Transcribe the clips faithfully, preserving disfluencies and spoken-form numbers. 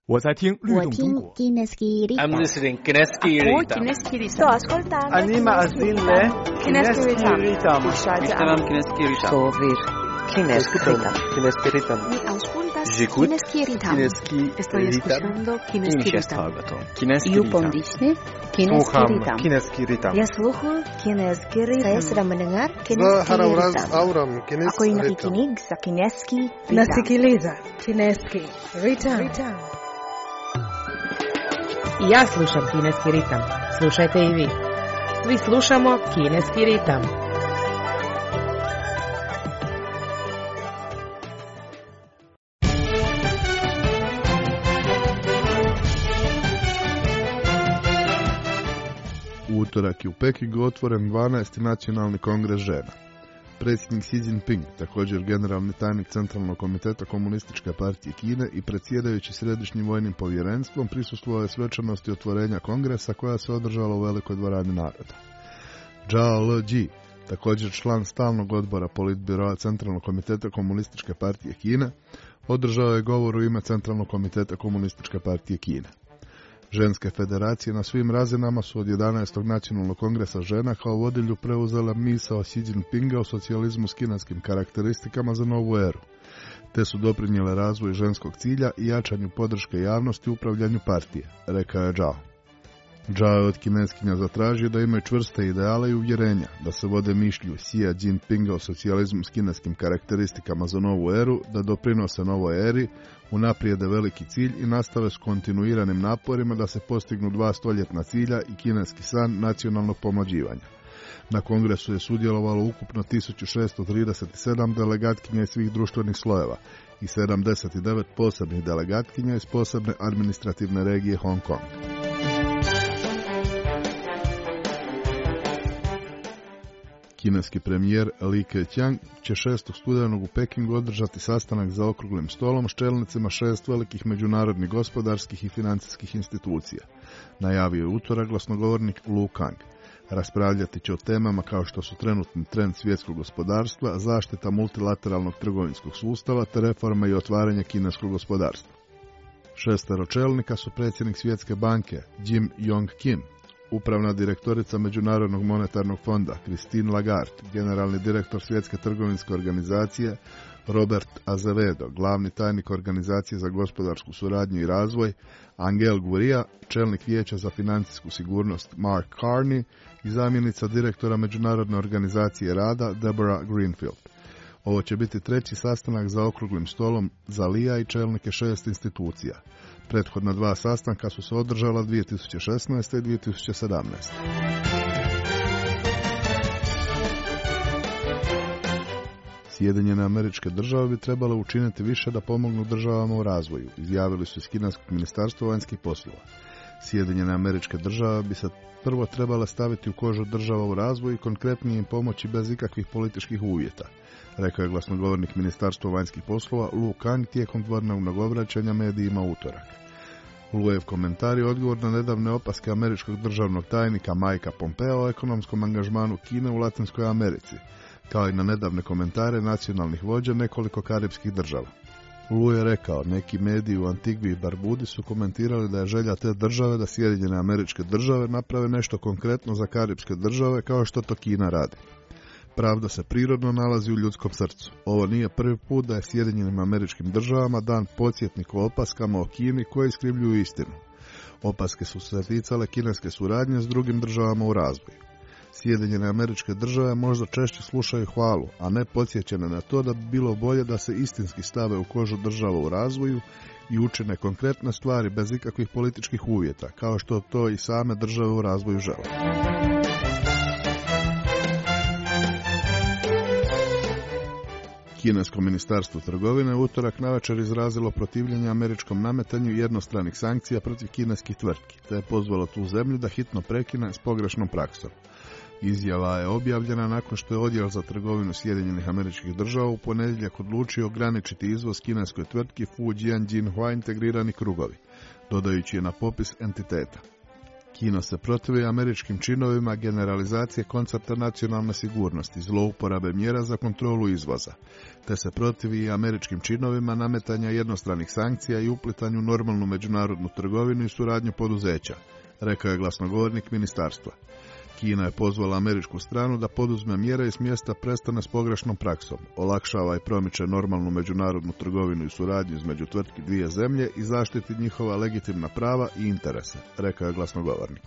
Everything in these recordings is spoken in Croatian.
我在听律动中国。 I'm listening Kineski Ritam. Sto ascoltando Anima Azille Kineski Ritam. Ishtaram Kineski Ritam. Sovir Kineski Ritam. Kineski Ritam. J'écoute Kineski Estoy escuchando Kineski Ritam. Kineski Yupon Ritam. Disney Kineski Sluham Ritam. Kineski Ritam. Ya sluhu Kineski Ritam. Saya sedang mendengar Kineski Harawraz Ritam. Auram Kineski Ako yung Ritam. nakikinig sa Kineski Ritam. Nasikiliza Kineski Ritam. I ja slušam Kineski ritam. Slušajte i vi. Svi slušamo Kineski ritam. U utorak je u Pekingu otvoren dvanaesti nacionalni kongres žena. Predsjednik Xi Jinping, također generalni tajnik Centralnog komiteta Komunističke partije Kine i predsjedajući Središnjim vojnim povjerenstvom, prisustvovao je svečanosti otvorenja kongresa koja se održala u Velikoj dvorani naroda. Zhao Leji, također član stalnog odbora politbiroa Centralnog komiteta Komunističke partije Kine, održao je govor u ime Centralnog komiteta Komunističke partije Kine. Ženske federacije na svim razinama su od jedanaestog nacionalnog kongresa žena kao vodilju preuzela misao Xi Jinpinga o socijalizmu s kineskim karakteristikama za novu eru, te su doprinijele razvoju ženskog cilja i jačanju podrške javnosti u upravljanju partije, rekao je Zhao. Zhao je od kineskinja zatražio da imaju čvrste ideale i uvjerenja, da se vode mišlju Xi Jinpinga o socijalizmu s kineskim karakteristikama za novu eru, da doprinose novoj eri, unaprijede veliki cilj i nastave s kontinuiranim naporima da se postignu dva stoljetna cilja i kineski san nacionalnog pomlađivanja. Na kongresu je sudjelovalo ukupno tisuću šesto trideset sedam delegatkinja iz svih društvenih slojeva i sedamdeset devet posebnih delegatkinja iz posebne administrativne regije Hong Kong. Kineski premijer Li Keqiang će šestog studenog u Pekingu održati sastanak za okruglim stolom s čelnicima šest velikih međunarodnih gospodarskih i financijskih institucija, najavio je utorak glasnogovornik Lu Kang. Raspravljati će o temama kao što su trenutni trend svjetskog gospodarstva, zaštita multilateralnog trgovinskog sustava te reforma i otvaranje kineskog gospodarstva. Šestero čelnika su predsjednik Svjetske banke Jim Yong Kim, upravna direktorica Međunarodnog monetarnog fonda Christine Lagarde, generalni direktor Svjetske trgovinske organizacije Robert Azevedo, glavni tajnik Organizacije za gospodarsku suradnju i razvoj Angel Gurria, čelnik vijeća za financijsku sigurnost Mark Carney i zamjenica direktora Međunarodne organizacije rada Deborah Greenfield. Ovo će biti treći sastanak za okruglim stolom za Lija i čelnike šest institucija. Prethodna dva sastanka su se održala dvije tisuće šesnaeste i dvije tisuće sedamnaeste. Sjedinjene Američke Države bi trebale učiniti više da pomognu državama u razvoju, izjavili su iz kineskog ministarstva vanjskih poslova. Sjedinjene Američke Države bi se prvo trebale staviti u kožu država u razvoju i konkretnije im pomoći bez ikakvih političkih uvjeta, rekao je glasnogovornik Ministarstva vanjskih poslova Lu Kang tijekom dvodnevnog obraćanja medijima u utorak. Luev komentar je odgovor na nedavne opaske američkog državnog tajnika Mikea Pompea o ekonomskom angažmanu Kine u Latinskoj Americi, kao i na nedavne komentare nacionalnih vođa nekoliko karipskih država. Lu je rekao, neki mediji u Antigvi i Barbudi su komentirali da je želja te države da Sjedinjene Američke Države naprave nešto konkretno za karipske države kao što to Kina radi. Pravda se prirodno nalazi u ljudskom srcu. Ovo nije prvi put da je Sjedinjenim Američkim Državama dan podsjetnik o opaskama o Kini koje iskrivljuju istinu. Opaske su se ticale kineske suradnje s drugim državama u razvoju. Sjedinjene Američke Države možda češće slušaju hvalu, a ne podsjećene na to da bi bilo bolje da se istinski stave u kožu država u razvoju i učine konkretne stvari bez ikakvih političkih uvjeta, kao što to i same države u razvoju žele. Kinesko ministarstvo trgovine u utorak navečer izrazilo protivljenje američkom nametanju jednostranih sankcija protiv kineskih tvrtki, te je pozvalo tu zemlju da hitno prekine s pogrešnom praksom. Izjava je objavljena nakon što je Odjel za trgovinu Sjedinjenih Američkih Država u ponedjeljak odlučio ograničiti izvoz kineskoj tvrtki Fujian Jinhua Integrirani krugovi, dodajući je na popis entiteta. Kina se protivi američkim činovima generalizacije koncepta nacionalne sigurnosti, zlouporabe mjera za kontrolu izvoza, te se protivi i američkim činovima nametanja jednostranih sankcija i uplitanju u normalnu međunarodnu trgovinu i suradnju poduzeća, rekao je glasnogovornik ministarstva. Kina je pozvala američku stranu da poduzme mjere i s mjesta prestane s pogrešnom praksom, olakšava i promiče normalnu međunarodnu trgovinu i suradnju između tvrtki dvije zemlje i zaštiti njihova legitimna prava i interese, rekao je glasnogovornik.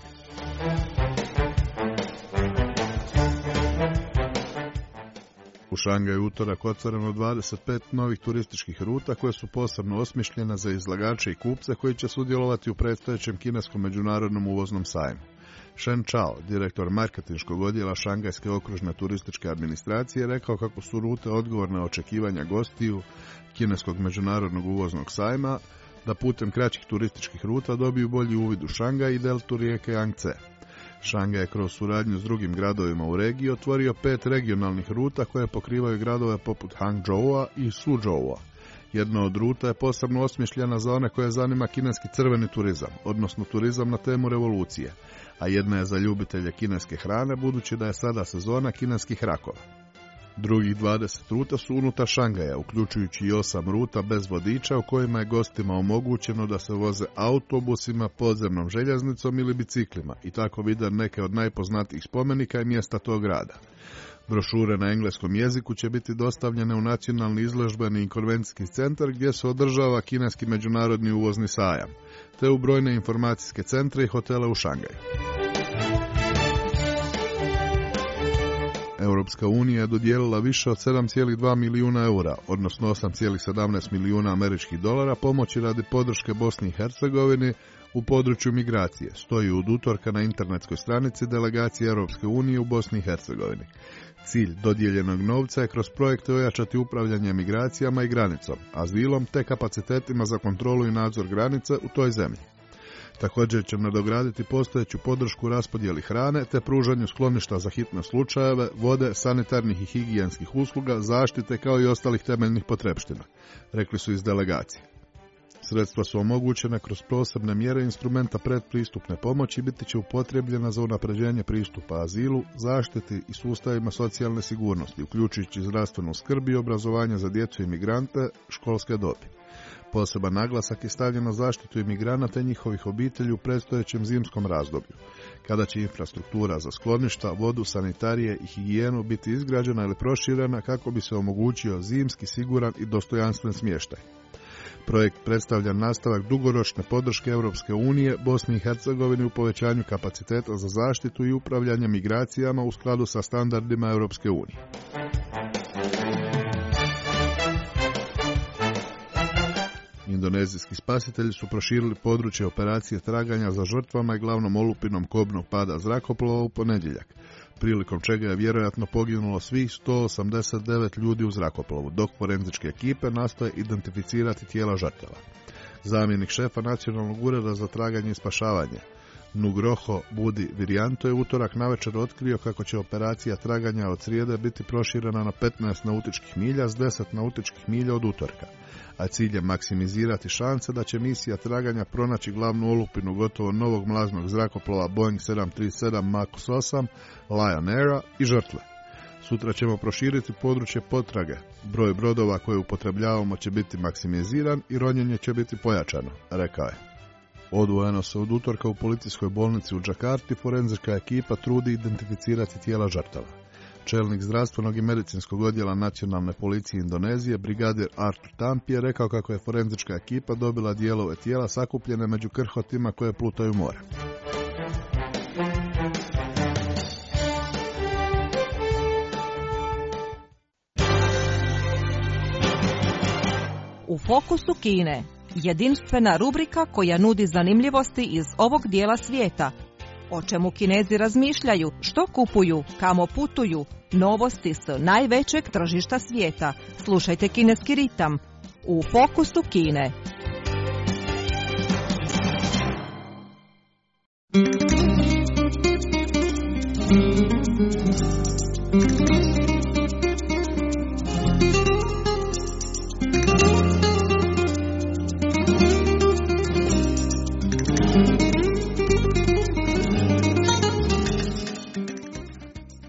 U Šangaju utorak otvoreno dvadeset pet novih turističkih ruta koje su posebno osmišljene za izlagače i kupce koji će sudjelovati u predstojećem kineskom međunarodnom uvoznom sajmu. Shen Chao, direktor marketinškog odjela Šangajske okružne turističke administracije, rekao kako su rute odgovor na očekivanja gostiju kineskog međunarodnog uvoznog sajma da putem kraćih turističkih ruta dobiju bolji uvid u Šangaj i deltu rijeke Yangtze. Šangaj je kroz suradnju s drugim gradovima u regiji otvorio pet regionalnih ruta koje pokrivaju gradove poput Hangzhoua i Suzhoua. Jedna od ruta je posebno osmišljena za one koje zanima kineski crveni turizam, odnosno turizam na temu revolucije, a jedna je za ljubitelje kineske hrane, budući da je sada sezona kineskih rakova. Drugih dvadeset ruta su unutar Šangaja, uključujući i osam ruta bez vodiča u kojima je gostima omogućeno da se voze autobusima, podzemnom željeznicom ili biciklima i tako vide neke od najpoznatijih spomenika i mjesta tog grada. Brošure na engleskom jeziku će biti dostavljene u Nacionalni izložbeni i konvencijski centar gdje se održava kineski međunarodni uvozni sajam, te u brojne informacijske centre i hotele u Šangaju. Europska unija je dodijelila više od sedam zarez dva milijuna eura, odnosno osam zarez sedamnaest milijuna američkih dolara pomoći radi podrške Bosni i Hercegovini u području migracije, stoji od utorka na internetskoj stranici delegacije Europske unije u Bosni i Hercegovini. Cilj dodijeljenog novca je kroz projekte ojačati upravljanje migracijama i granicom, azilom te kapacitetima za kontrolu i nadzor granice u toj zemlji. Također će nadograditi postojeću podršku raspodjeli hrane te pružanju skloništa za hitne slučajeve, vode, sanitarnih i higijenskih usluga, zaštite kao i ostalih temeljnih potrepština, rekli su iz delegacije. Sredstva su omogućene kroz posebne mjere instrumenta predpristupne pomoći i biti će upotrijebljena za unapređenje pristupa azilu, zaštiti i sustavima socijalne sigurnosti, uključujući zdravstvenu skrb i obrazovanje za djecu i imigrante školske dobi. Poseban naglasak je stavljen na zaštitu imigranata i njihovih obitelji u predstojećem zimskom razdoblju, kada će infrastruktura za skloništa, vodu, sanitarije i higijenu biti izgrađena ili proširena kako bi se omogućio zimski, siguran i dostojanstven smještaj. Projekt predstavlja nastavak dugoročne podrške Europske unije Bosni i Hercegovini u povećanju kapaciteta za zaštitu i upravljanje migracijama u skladu sa standardima Europske unije. Indonezijski spasitelji su proširili područje operacije traganja za žrtvama i glavnom olupinom kobnog pada zrakoplova u ponedjeljak, prilikom čega je vjerojatno poginulo svih sto osamdeset devet ljudi u zrakoplovu, dok forenzičke ekipe nastoje identificirati tijela žrtava. Zamjenik šefa Nacionalnog ureda za traganje i spašavanje, Nugroho Budi Virijanto, je utorak navečer otkrio kako će operacija traganja od srijede biti proširena na petnaest nautičkih milja s deset nautičkih milja od utorka, a cilj je maksimizirati šanse da će misija traganja pronaći glavnu olupinu gotovo novog mlaznog zrakoplova Boeing sedam tri sedam Max osam Lion Aira i žrtve. Sutra ćemo proširiti područje potrage. Broj brodova koje upotrebljavamo će biti maksimiziran i ronjenje će biti pojačano, rekao je. Odvojeno se od utorka u policijskoj bolnici u Džakarti forenzička ekipa trudi identificirati tijela žrtava. Čelnik zdravstvenog i medicinskog odjela nacionalne policije Indonezije, brigadir Arthur Tampi, je rekao kako je forenzička ekipa dobila dijelove tijela sakupljene među krhotima koje plutaju more. U fokusu Kine, jedinstvena rubrika koja nudi zanimljivosti iz ovog dijela svijeta. O čemu Kinezi razmišljaju, što kupuju, kamo putuju, novosti s najvećeg tržišta svijeta. Slušajte Kineski ritam u fokusu Kine.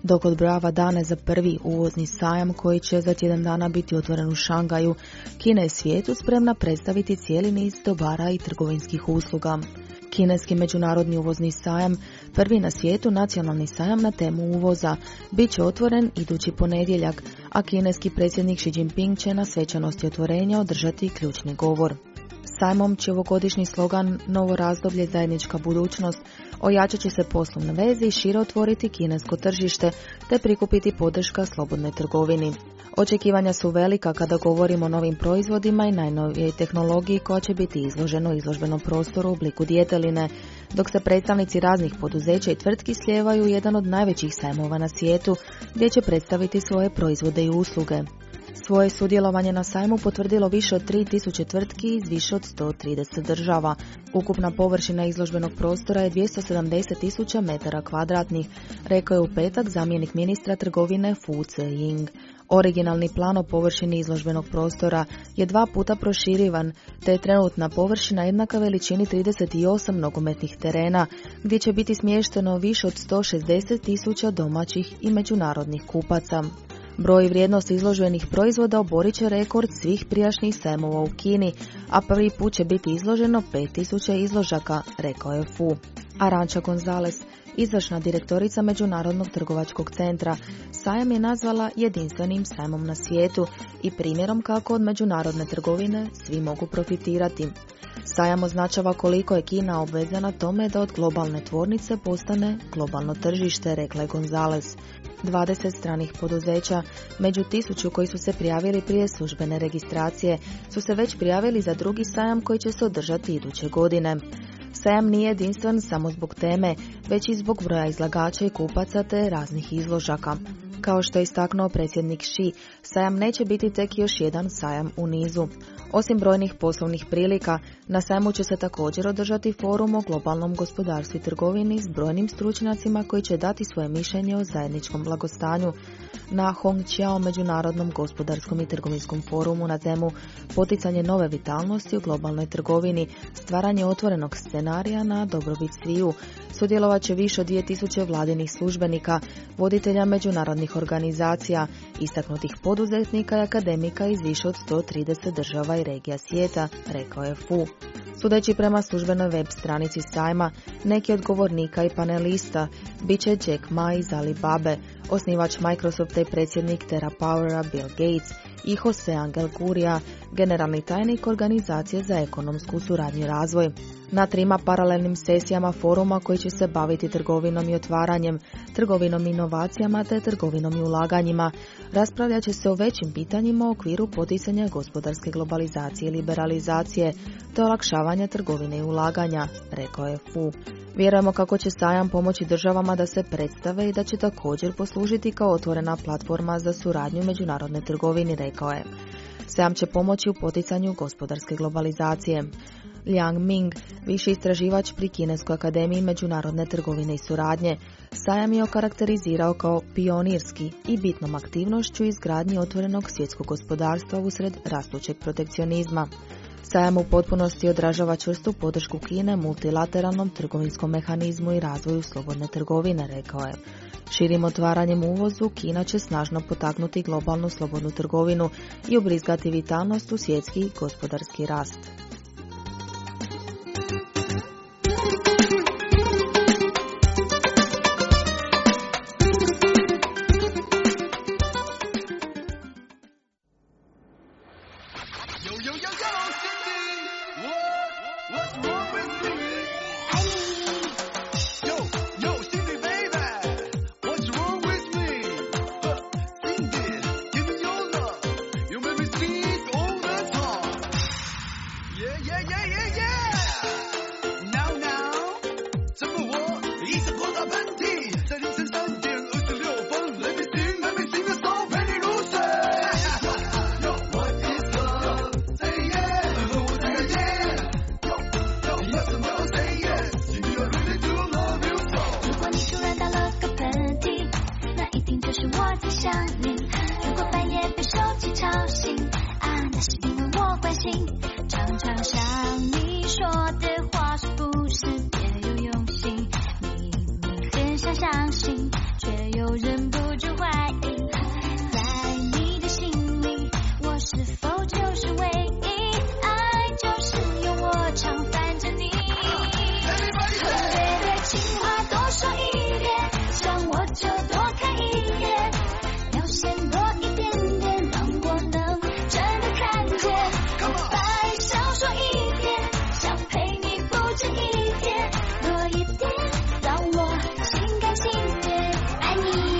Dok odbrojava dane za prvi uvozni sajam koji će za tjedan dana biti otvoren u Šangaju, Kina je svijetu spremna predstaviti cijeli niz dobara i trgovinskih usluga. Kineski međunarodni uvozni sajam, prvi na svijetu nacionalni sajam na temu uvoza, bit će otvoren idući ponedjeljak, a kineski predsjednik Xi Jinping će na svečanosti otvorenja održati ključni govor. Sajmom će ovogodišnji slogan Novo razdoblje zajednička budućnost ojačat će se poslovne veze i šire otvoriti kinesko tržište te prikupiti podrška slobodnoj trgovini. Očekivanja su velika kada govorimo o novim proizvodima i najnovijoj tehnologiji koja će biti izložena u izložbenom prostoru u obliku djeteline, dok se predstavnici raznih poduzeća i tvrtki slijevaju u jedan od najvećih sajmova na svijetu gdje će predstaviti svoje proizvode i usluge. Svoje sudjelovanje na sajmu potvrdilo više od tri tisuće tvrtki iz više od sto trideset država. Ukupna površina izložbenog prostora je dvjesto sedamdeset tisuća metara kvadratnih, rekao je u petak zamjenik ministra trgovine Fu Ziying. Originalni plan o površini izložbenog prostora je dva puta proširivan, te je trenutna površina jednaka veličini trideset osam nogometnih terena, gdje će biti smješteno više od sto šezdeset tisuća domaćih i međunarodnih kupaca. Broj i vrijednost izloženih proizvoda oborit će rekord svih prijašnjih sajmova u Kini, a prvi put će biti izloženo pet tisuća izložaka, rekao je Fu. Arancha Gonzalez, izvršna direktorica Međunarodnog trgovačkog centra, sajam je nazvala jedinstvenim sajmom na svijetu i primjerom kako od međunarodne trgovine svi mogu profitirati. Sajam označava koliko je Kina obvezana tome da od globalne tvornice postane globalno tržište, rekla je Gonzalez. dvadeset stranih poduzeća, među tisuću koji su se prijavili prije službene registracije, su se već prijavili za drugi sajam koji će se održati iduće godine. Sajam nije jedinstven samo zbog teme, već i zbog broja izlagača i kupaca te raznih izložaka. Kao što je istaknuo predsjednik Xi, sajam neće biti tek još jedan sajam u nizu. Osim brojnih poslovnih prilika, na sajmu će se također održati forum o globalnom gospodarstvu i trgovini s brojnim stručnjacima koji će dati svoje mišljenje o zajedničkom blagostanju. Na Hongqiao međunarodnom gospodarskom i trgovinskom forumu na temu poticanje nove vitalnosti u globalnoj trgovini, stvaranje otvorenog scenarija na dobrobit sviju, sudjelovat će više od dvije tisuće vladinih službenika, voditelja međunarodnih organizacija, istaknutih poduzetnika i akademika iz više od sto trideset država i regija svijeta, rekao je Fu. Sudeći prema službenoj web stranici sajma, neki od govornika i panelista bit će Jack Ma iz Alibabe, osnivač Microsofta i predsjednik TerraPowera Bill Gates i Jose Angel Gurria, generalni tajnik Organizacije za ekonomsku suradnju i razvoj. Na trima paralelnim sesijama foruma koji će se baviti trgovinom i otvaranjem, trgovinom i inovacijama te trgovinom i ulaganjima, raspravljat će se o većim pitanjima u okviru poticanja gospodarske globalizacije i liberalizacije te olakšavanja trgovine i ulaganja, rekao je Fu. Vjerujemo kako će sajam pomoći državama da se predstave i da će također poslužiti kao otvorena platforma za suradnju međunarodne trgovini, rekao je. Sajam će pomoći u poticanju gospodarske globalizacije. Liang Ming, viši istraživač pri Kineskoj akademiji međunarodne trgovine i suradnje, sajam je okarakterizirao kao pionirski i bitnom aktivnošću izgradnji otvorenog svjetskog gospodarstva usred rastućeg protekcionizma. Sajam u potpunosti odražava čvrstu podršku Kine multilateralnom trgovinskom mehanizmu i razvoju slobodne trgovine, rekao je. Širim otvaranjem uvozu, Kina će snažno potaknuti globalnu slobodnu trgovinu i ubrizgati vitalnost u svjetski gospodarski rast. 情话多说一点，想我就多看一眼，表现多一点点，让我能真的看见。白少说一点，想陪你不止一天，多一点，让我心甘情愿爱你。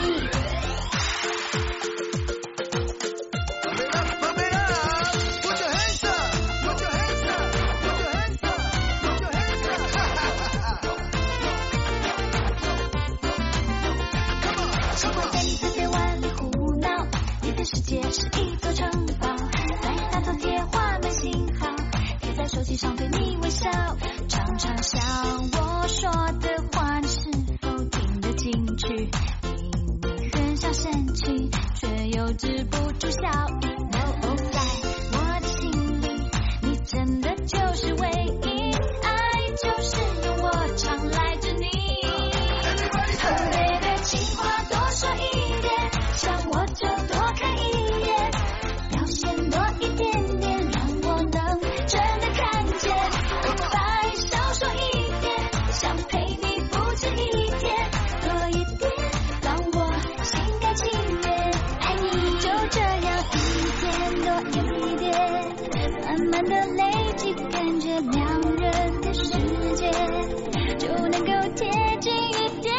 世界是一座城堡，在大头贴画满信号，贴在手机上对你微笑，常常想我说的话你是否听得进去，明明很想生气，却又止不住笑意。哦，在我的心里，你真的就是唯一，爱就是用我常赖着你。很累的情话多说一点，想我就多看一眼，表现多一点点，让我能真的看见。白少说一点，想陪你不止一天，多一点，让我心甘情愿爱你。就这样一点多一点，慢慢的累积，感觉两人的世界就能够贴近一点。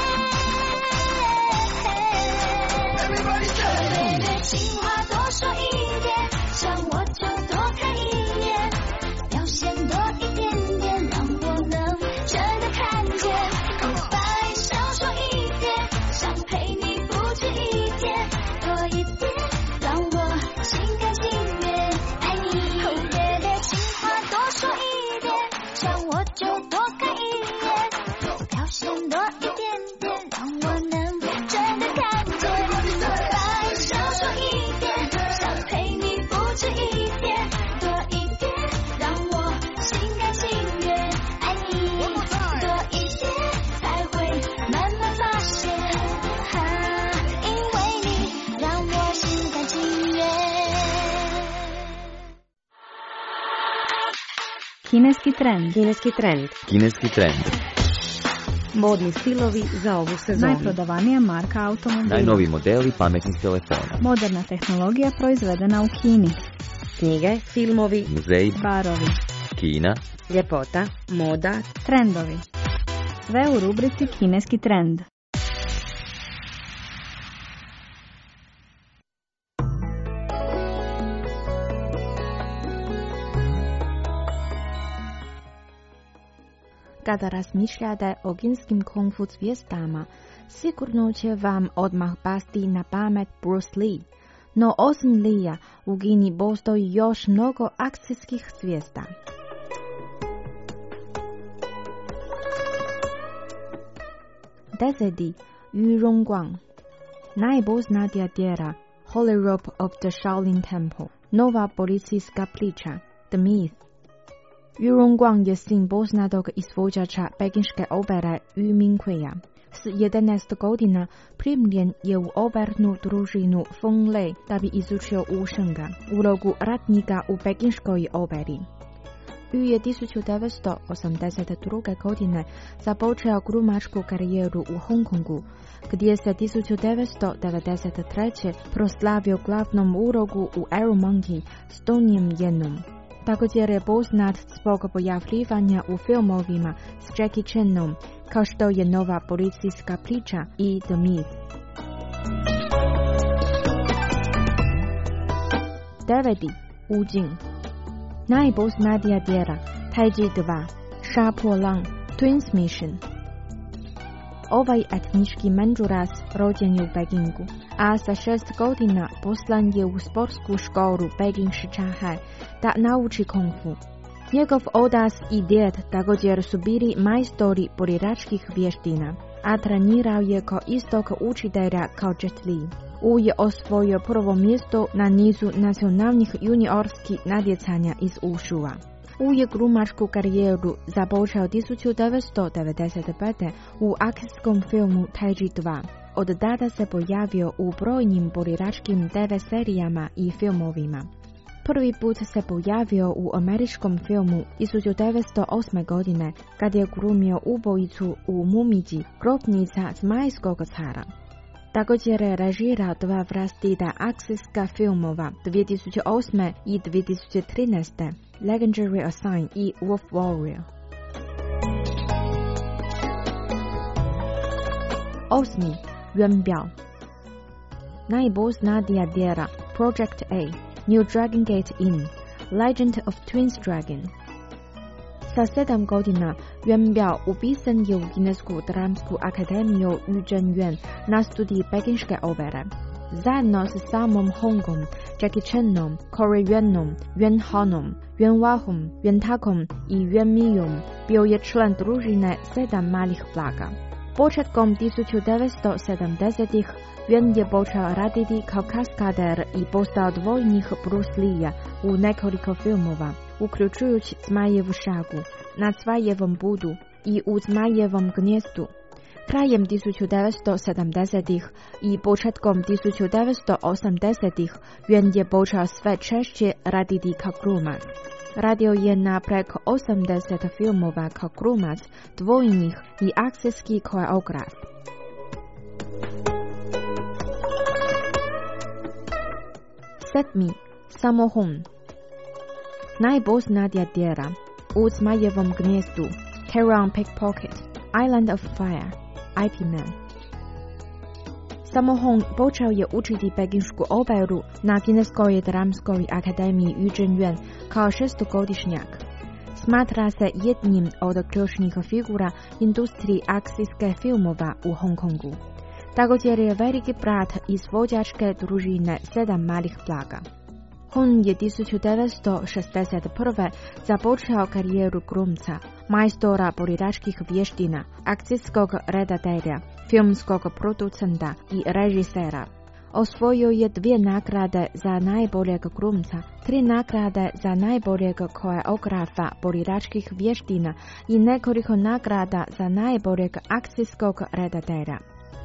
情话多说一点，想我就多看一眼，表现多一点点，让我能真的看见。白少说一点，想陪你不止一天，多一点，让我心甘情愿爱你。后面的情话多说一点，想我就多看一眼，表现多一点点，让我能真的看见。这一天多一点，让我心甘情愿爱你，多一点才会慢慢发现，啊，因为你让我心甘情愿。 Kineski trend. Kineski trend. Kineski trend. Modni stilovi za ovu sezonu. Najprodavanija marka automobila. Najnoviji modeli pametnih telefona. Moderna tehnologija proizvedena u Kini. Knjige, filmovi, muzeji, barovi, Kina, ljepota, moda, trendovi. Sve u rubrici Kineski trend. Kada razmišljate o kineskim kung fu zvijezdama, sigurno će vam odmah pasti na pamet Bruce Lee. No osim Lija, u Kini postoji još mnogo akcijskih zvijezda. Deseti, Yu Rongguang. Najpoznatija djela, Holy Rope of the Shaolin Temple. Nova policijska priča, The Myth. Yu Rongguang je sin poznatog izvođača pekinške opere Yu Minghuia. S jedanaest godina primljen je u opernu družinu Feng Lei da bi izučio Wu Shenga, ulogu ratnika u pekinškoj operi. Yu je tisuću devetsto osamdeset druge. godine započeo glumačku karijeru u Hong Kongu, gdje se tisuću devetsto devedeset treće. proslavio glavnom ulogu u Arrow Monkey s Donnie Yenom. Također je poznat zbog pojavljivanja u filmovima s Jackie Chanom, kao što je Nova policijska priča i The Myth. Deveti, Wu Jing. Najpoznatija djela, Taiji dva, Sha Po Lang, Twins Mission. Ovaj etnički Manđuras rođen je u Pekingu, a sa šest godina poslan je u sportsku školu Peking Shichahai da nauči kung fu. Njegov otac i djed također su bili majstori borilačkih vještina, a trenirao je kod istog učitelja kao Jet Li. Wu je osvojio prvo mjesto na nizu nacionalnih juniorskih natjecanja iz Wushua. Wu je glumačku karijeru započeo tisuću devetsto devedeset pete. u akcijskom filmu Taiji dva. Od tada se pojavio u brojnim borilačkim te ve serijama i filmovima. Prvi put se pojavio u američkom filmu tisuću devetsto osme. godine kad je glumio ubojicu u Mumiji, grobnica Zmajskog cara. Također je režirao dva vlastita akcijska filmova dvije tisuće osme. i dvije tisuće trinaeste. Legendary Assign i Wolf Warrior. Osmi. Yuan Biao. Najpoznatija djela Project A, New Dragon Gate Inn, Legend of Twins Dragon. Sa sedam godina Yuan Biao upisan je u Kinesku dramsku akademiju Yu Zhenyuan na studiji pekinške opere. Zajedno sa samom Hongom, Jackie Chanom, Corey Yuanom, Yuan Hanom, Yuan Wahom, Yuan Takom i Yuan Miyom bio je član družine sedam malih blaga. Početkom tisuću devetsto sedamdesetih. Yuan je počeo raditi kao kaskader i postao dvojnik Bruce Lee u nekoliko filmova, uključujući Zmajevu šagu, Na Cvajevom budu i U Zmajevom gnjezdu. Krajem tisuću devetsto sedamdesetih. i početkom tisuću devetsto osamdesetih. Yuan je počeo sve češće raditi kao glumac. Radio je na preko osamdeset filmova kao glumac, dvojnik i akcijski koreograf. Sedmi. Sammo Hung. Najpoznatija djela U Zmajevom gnjezdu, Heron Pickpocket, Island of Fire, I P Man. Sammo Hung počeo je učiti pekinšku operu na Kineskoj dramskoj akademiji Yu Zhenyuan kao šestogodišnjak. Smatra se jednim od ključnih figura industrije akcijske filmova u Hong Kongu. Također je veliki brat izvođačke družine sedam malih blaga. Hung je tisuću devetsto šezdeset prve. započeo karijeru glumca, majstora borilačkih vještina, akcijskog redatelja, filmskog producenta i režisera. Osvojio je dvije nagrade za najboljeg glumca, tri nagrade za najboljeg koreografa borilačkih vještina i nekoliko nagrada za najboljeg akcijskog redatelja.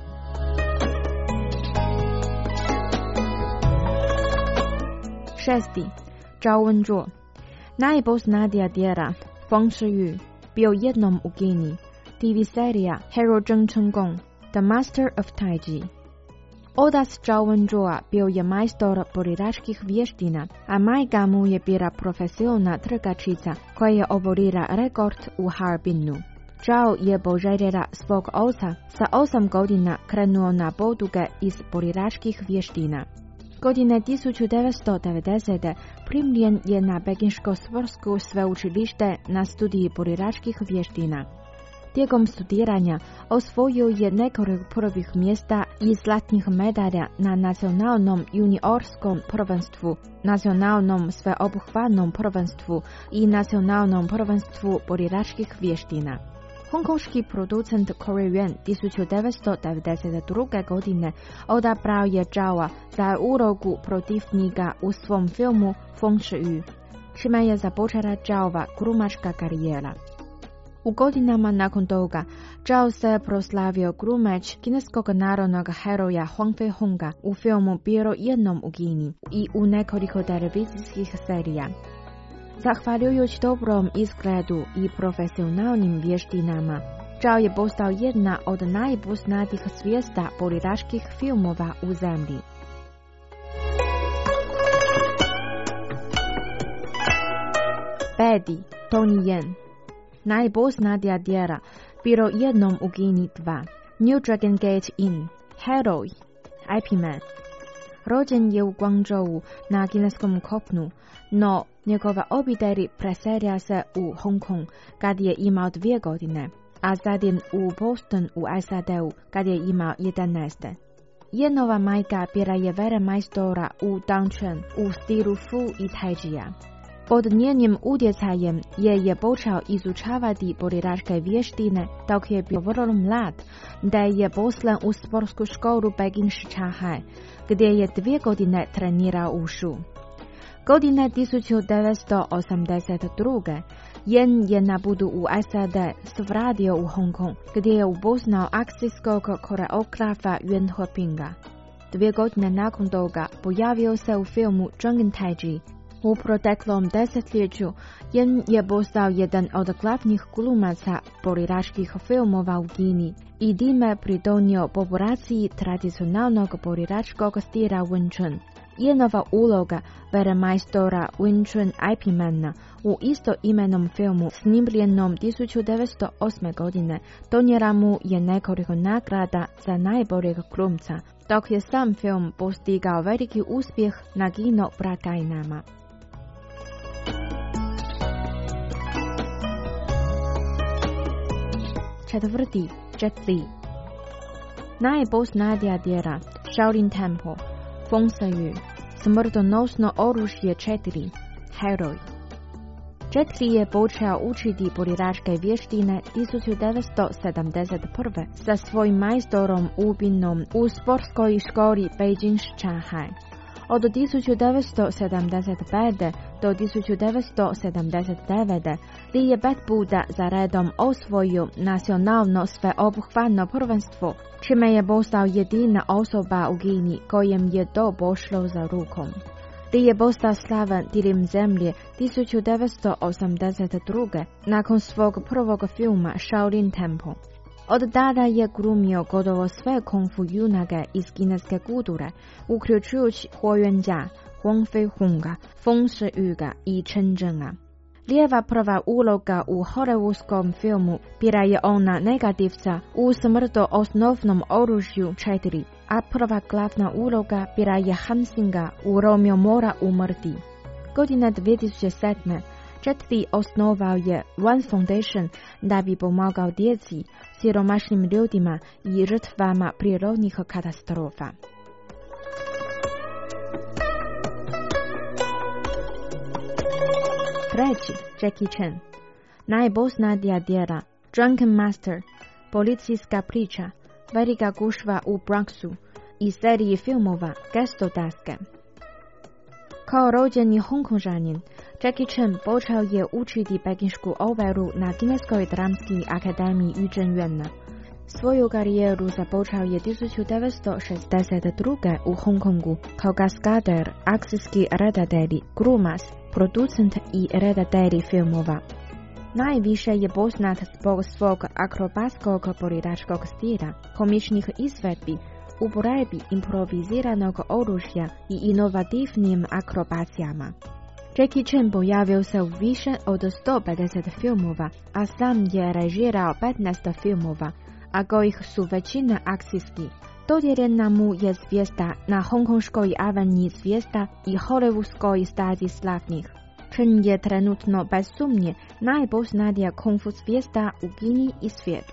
Šesti. Zhao Wenzhuo. Najpoznatija djela Feng Shiyu, bio jednom u Kini, T V serija Hero Zheng Chenggong, The Master of Taiji. Otac Zhao Wenzhuo bio je majstor borilačkih vještina, a majka mu je bila profesionalna trgačica koja je oborila rekord u Harbinu. Zhao je poželjela svog oca sa osam godina krenuo na poduge iz borilačkih vještina. Godine tisuću devetsto devedesete. primljen je na Pekinško sportsko sveučilište na studiji borilačkih vještina. Tijekom studiranja osvojio je nekoliko prvih mjesta i zlatnih medalja na nacionalnom juniorskom prvenstvu, nacionalnom sveobuhvatnom prvenstvu i nacionalnom prvenstvu borilačkih vještina. Hongkonški producent Corey Yuan tisuću devetsto devedeset druge. godine odabrao je Zhaoa za ulogu protivnika u svom filmu Feng Shiyu, čime je započela Zhaoova glumačka karijera. U godinama nakon toga, Zhao se proslavio glumač kineskog narodnog heroja Huang Feihonga u filmu Bilo jednom u Kini i u nekoliko televizijskih serija. Zahvaljujući dobrom izgledu i profesionalnim vještinama, Zhao je postao jedna od najpoznatijih zvijezda borilačkih filmova u zemlji. Peti. Tony Yen. Najpoznatija djela Bilo jednom u Kini dva, New Dragon Gate Inn, Heroj, I P Man. Rođen je u Guangzhou na kineskom kopnu, no njegova obitelj preselila se u Hong Kong kad je imao dvije godine, a zatim u Boston u S A D-u kad je imao jedanaest. Jenova majka bila je velemajstora u Dangquan u stilu Fu i Taijia. Pod njenim utjecajem je je počeo izučavati borilačke vještine dok je bio vrlo mlad, da je poslan u sportsku školu Peking Shichahai, gdje je dvije godine trenirao Wushu. Godine tisuću devetsto osamdeset druge. Yen je na putu u S A D svratio u Hong Kong, gdje je upoznao akcijskog koreografa Yuan Hepinga. Dvije godine nakon toga pojavio se u filmu Zheng Taiji, U proteklom desetljeću Yen je postao jedan od glavnih glumaca boriračkih filmova u Kini i time pridonio populaciji tradicionalnog boriračkog stila Wing Chun. Yenova uloga velemajstora Wing Chun Aipimana u istoimenom filmu snimljenom tisuću devetsto osme. godine donijela mu je nekoliko nagrada za najboljeg glumca, dok je sam film postigao veliki uspjeh na kino blagajnama. Četvrti, Jet Li. Najpoznatija djela Shaolin Temple, Feng Shui, smrtonosno oružje četiri, Heroj. Jet Li je počeo učiti boriračke vještine tisuću devetsto sedamdeset prve. sa svojim majstorom Ubinom u sportskoj školi Beijing Shanghai. Od tisuću devetsto sedamdeset pete. do tisuću devetsto sedamdeset devete. Li je pet puta za redom osvojio nacionalno sveobuhvatno prvenstvo, čime je postao jedina osoba u Kini kojem je to pošlo za rukom. Li je postao slavan diljem zemlje tisuću devetsto osamdeset druge. nakon svog prvog filma Shaolin Temple. Od tada je glumio gotovo sve kung fu junake iz kineske kulture, uključujući Huo Yuanjia, Huang Feihunga, Feng Shui i Chen Zhenga. Lijeva prva uloga u hollywoodskom filmu bila je ona negativca u smrtonosnom oružju četiri, a prva glavna uloga bila je Hansinga u Romeo mora umrti. Godine dvije tisuće sedme. Jet Li osnovao je One Foundation da bi pomagao djeci, siromašnim ljudima i žrtvama prirodnih katastrofa. Treći, Jackie Chan. Najpoznatija djela Drunken Master, policijska priča, velika gužva u Bronxu i seriji filmova Gestodaske. Kao rođeni Hongkonžanin, Jackie Chan počeo je učiti pekinšku operu na Kineskoj dramskoj akademiji Yu Zhenyuan. Svoju karijeru započeo je tisuću devetsto šezdeset druge. u Hongkongu kao kaskader, akcijski redatelj, glumac, producent i redatelj filmova. Najviše je poznat zbog svog akrobatskog boriračkog stila, komičnih izvedbi, uporabi improviziranog oružja i inovativnim akrobacijama. Jackie Chan pojavio se u više od sto pedeset filmova, a sam je režirao petnaest filmova, a kojih su većina akcijski. Dodijeljena mu je zvijezda na Hongkonškoj aveniji zvijezda i Hollywoodskoj stazi slavnih. Chan je trenutno bez sumnje najpoznatija kung fu zvijezda u Kini i svijetu.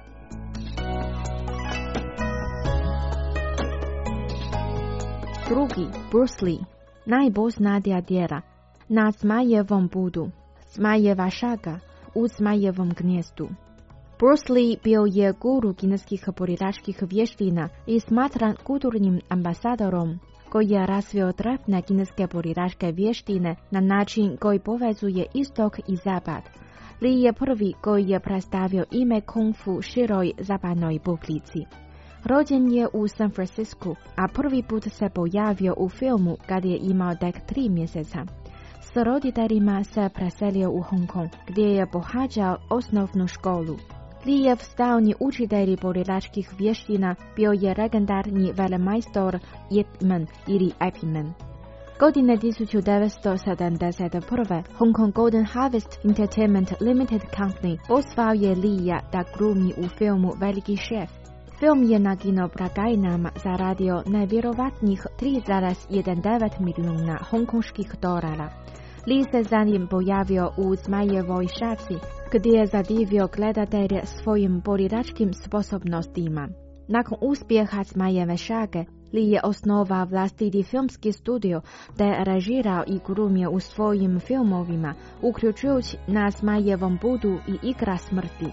Drugi, Bruce Lee. Najpoznatija djela Na Zmajevom budu, Zmajeva šaga, u Zmajevom gnjezdu. Bruce Lee bio je guru kineskih boriračkih vještina i smatran kulturnim ambasadorom koji je razvio drevne kineske boriračke vještine na način koji povezuje istok i zapad. Lee je prvi koji je predstavio ime kung fu široj zapadnoj publici. Rođen je u San Francisku, a prvi put se pojavio u filmu kad je imao tek tri mjeseca. S roditeljima se preselio u Hong Kong, gdje je pohađao osnovnu školu. Lijev stalni učitelj boriračkih vještina bio je legendarni velemajstor Yip Man ili Aipimana. Godine tisuću devetsto sedamdeset prve. Hong Kong Golden Harvest Entertainment Limited Company pozvao je Lija da glumi u filmu Veliki šef. Film je na kino blagajnama zaradio nevjerovatnih tri zarez devet milijuna hongkonških dolara. Li se zanim pojavio u Zmajevoj šaci, gdje je zadivio gledatelje svojim boriračkim sposobnostima. Nakon uspjeha Zmajeve šage, Li je osnovao vlastiti filmski studio te režirao i glumio u svojim filmovima, uključujući Na Zmajevom budu i Igra smrti.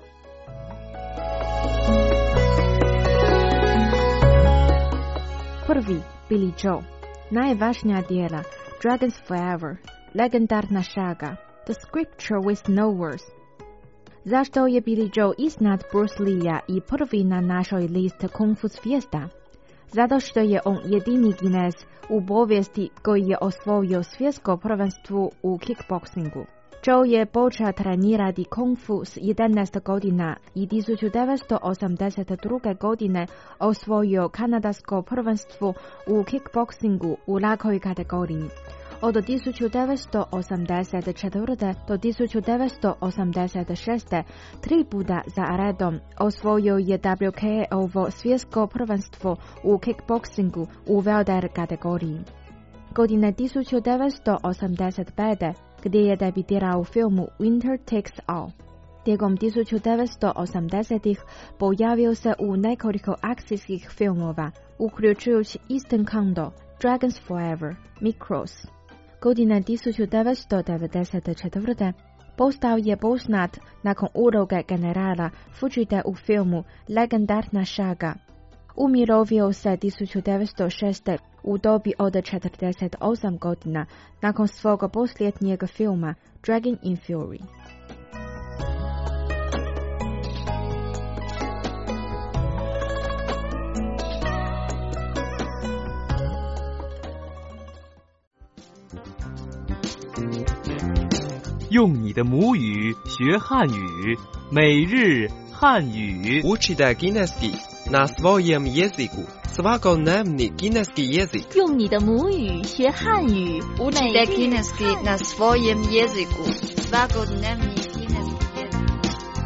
Prvi, Billy Joe. Najvažnija djela Dragons Forever, legendarna šaga, The Scripture with No Words. Zašto je Billy Joe iznad Bruce Lee-a i prvi na našoj listi kung fu zvijezda? zato što je on jedini Kinez u povijesti koji je osvojio svjetsko prvenstvo u kickboksingu. Joe je počeo trenirati kung fu s jedanaest godina i tisuću devetsto osamdeset druge. godine osvojio kanadsko prvenstvo u kickboksingu u lakoj kategoriji. Od tisuću devetsto osamdeset četvrte. do tisuću devetsto osamdeset šeste. tri puta za redom osvojio je W K O svjetsko prvenstvo u kickboksingu u welter kategoriji. Godine tisuću devetsto osamdeset pete. gdje je debitirao u filmu Winter Takes All. Tijekom tisuću devetsto osamdesetih pojavio se u nekoliko akcijskih filmova, uključujući Eastern Condo, Dragons Forever, Micros. Godine tisuću devetsto devedeset četvrte. postao je poznat nakon uloge generala Fujite u filmu Legendarna saga. Umirovio se tisuću devetsto šeste. u dobi od četrdeset osam godina nakon svog posljednjeg filma Dragon in Fury. 用你的母语学汉语，每日汉语。 Učite kineski na svojem jeziku. Svakodnevni kineski jezik. 用你的母语学汉语。Učite kineski na svojem jeziku. Svakodnevni kineski jezik.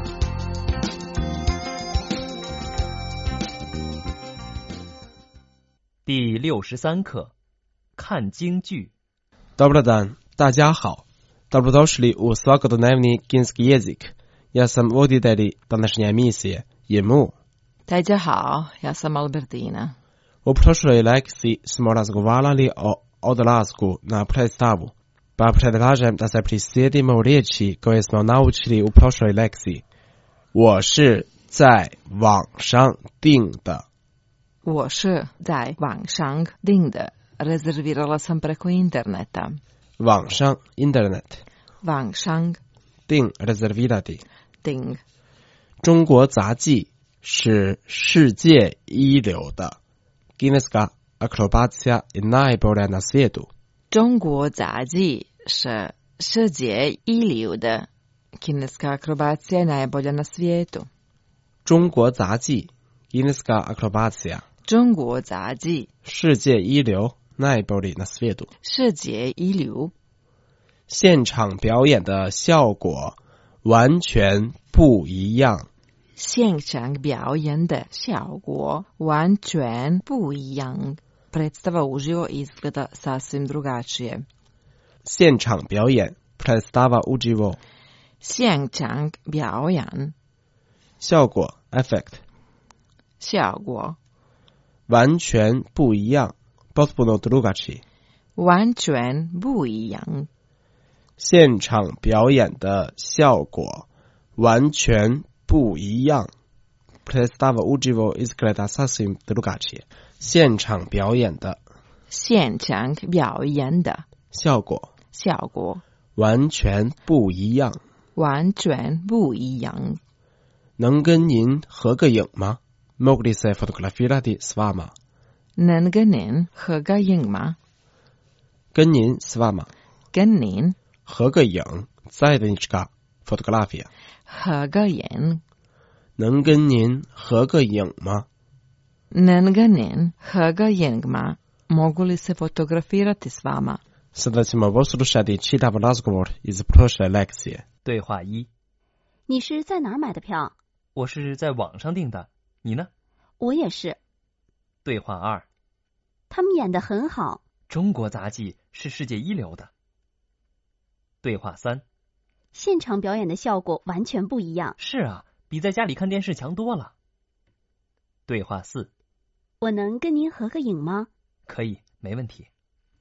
第六十三课，看京剧。 Dobar dan, 大家好。Dobrodošli u svakodnevni kineski jezik. Ja sam voditelj današnje emisije, Jemu. 大家好, ja sam Albertina. U prošloj lekciji smo razgovarali o odlasku na predstavu, pa predlažem da se prisjetimo riječi koje smo naučili u prošloj lekciji. 我是在网上订的。 我是在网上订的. Rezervirala sam preko interneta. 网上 internet. 网上订 rezervirati. 订. 中国杂技是世界一流的 kineska akrobacija je najbolja na svijetu. 中国杂技是世界一流的 kineska akrobacija je najbolja na svijetu. 中国杂技 kineska akrobacija. 中国杂技世界一流 najbolji na svijetu. 世界一流现场表演的效果完全不一样。 现场表演的效果完全不一样. Predstava uživo izgleda sasvim drugačije. 现场表演 predstava uživo. 现场表演效果 effect. 效果完全不一样 potpuno drugačije. 完全不一样. 现场表演的效果完全不一样 predstava uživo izgleda sasvim drugačije. 现场表演的现场表演的效果效果完全不一样完全不一样. 能跟您合个影吗? Mogli se fotografirati s vama? 能跟您合个影吗? 跟您 s vama. 跟您合个影 zajednička fotografija. 合个影能跟您合个影吗? 能跟您合个影吗? Mogu li se fotografirati s vama? Sada ćemo poslušati čitav razgovor iz prošle lekcije. 对话一： 你是在哪儿买的票？ 我是在网上订的，你呢？ 我也是。 对话二： 他们演得很好。 中国杂技是世界一流的。对话三： 现场表演的效果完全不一样。 是啊，比在家里看电视强多了。对话四： 我能跟您合个影吗？ 可以，没问题。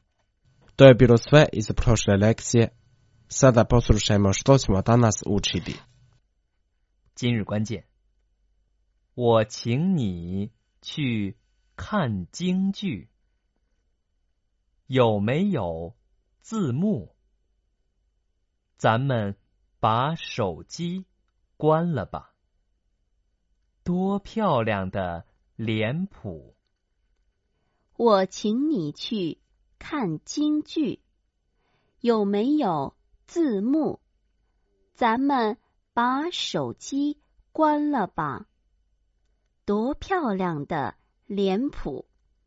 To je bilo sve iz prošle lekcije. Sada poslušajmo što ćemo danas učiti. 今日关键：我请你去看京剧，有没有字幕？咱们把手机关了吧。多漂亮的脸谱！ 我请你去看京剧，有没有字幕？咱们把手机关了吧。多漂亮的脸谱。